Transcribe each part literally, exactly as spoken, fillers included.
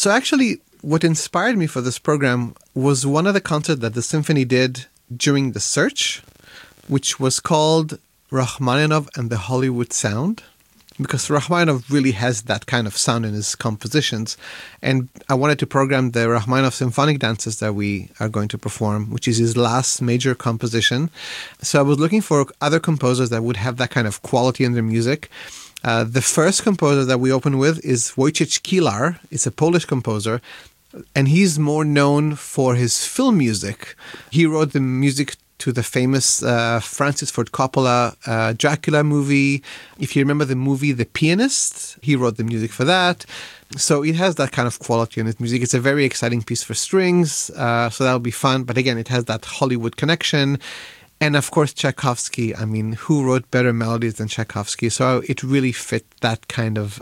So actually, what inspired me for this program was one of the concerts that the symphony did during the search, which was called Rachmaninoff and the Hollywood Sound, because Rachmaninoff really has that kind of sound in his compositions. And I wanted to program the Rachmaninoff Symphonic Dances that we are going to perform, which is his last major composition. So I was looking for other composers that would have that kind of quality in their music. Uh, the first composer that we open with is Wojciech Kilar. It's a Polish composer, and he's more known for his film music. He wrote the music to the famous uh, Francis Ford Coppola uh, Dracula movie. If you remember the movie The Pianist, he wrote the music for that. So it has that kind of quality in its music. It's a very exciting piece for strings, uh, so that'll be fun. But again, it has that Hollywood connection. And of course, Tchaikovsky. I mean, who wrote better melodies than Tchaikovsky? So it really fit that kind of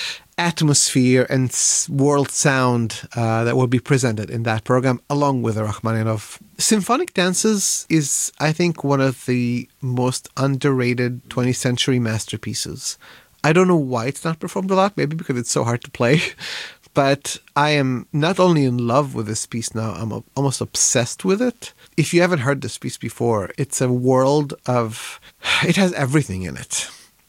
atmosphere and world sound uh, that will be presented in that program, along with the Rachmaninoff. Symphonic Dances is, I think, one of the most underrated twentieth century masterpieces. I don't know why it's not performed a lot, maybe because it's so hard to play. But I am not only in love with this piece now, I'm almost obsessed with it. If you haven't heard this piece before, it's a world of... It has everything in it.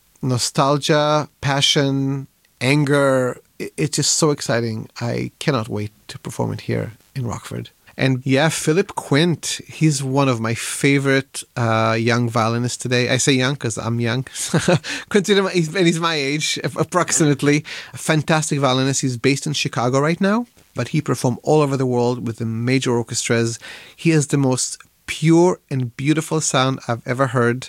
Nostalgia, passion, anger. It's just so exciting. I cannot wait to perform it here in Rockford. And yeah, Philip Quint, he's one of my favorite uh, young violinists today. I say young because I'm young. Consider my, he's, and he's my age, approximately. A fantastic violinist. He's based in Chicago right now, but he performed all over the world with the major orchestras. He has the most pure and beautiful sound I've ever heard.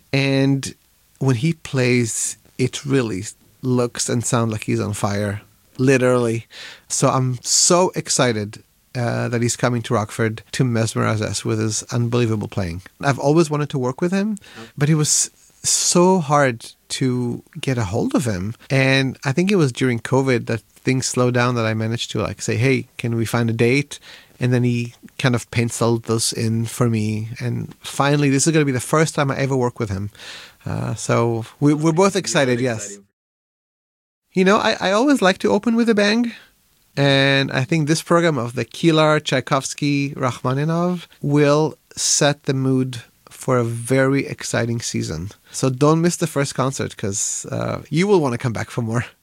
And when he plays, it really looks and sounds like he's on fire, literally. So I'm so excited uh, that he's coming to Rockford to mesmerize us with his unbelievable playing. I've always wanted to work with him, but it was so hard to get a hold of him. And I think it was during COVID that things slowed down that I managed to like say, hey, can we find a date? And then he kind of penciled those in for me. And finally, this is going to be the first time I ever work with him. Uh, so we, we're both excited, yes. You know, I, I always like to open with a bang. And I think this program of the Kilar, Tchaikovsky, Rachmaninoff will set the mood for a very exciting season. So don't miss the first concert because uh, you will want to come back for more.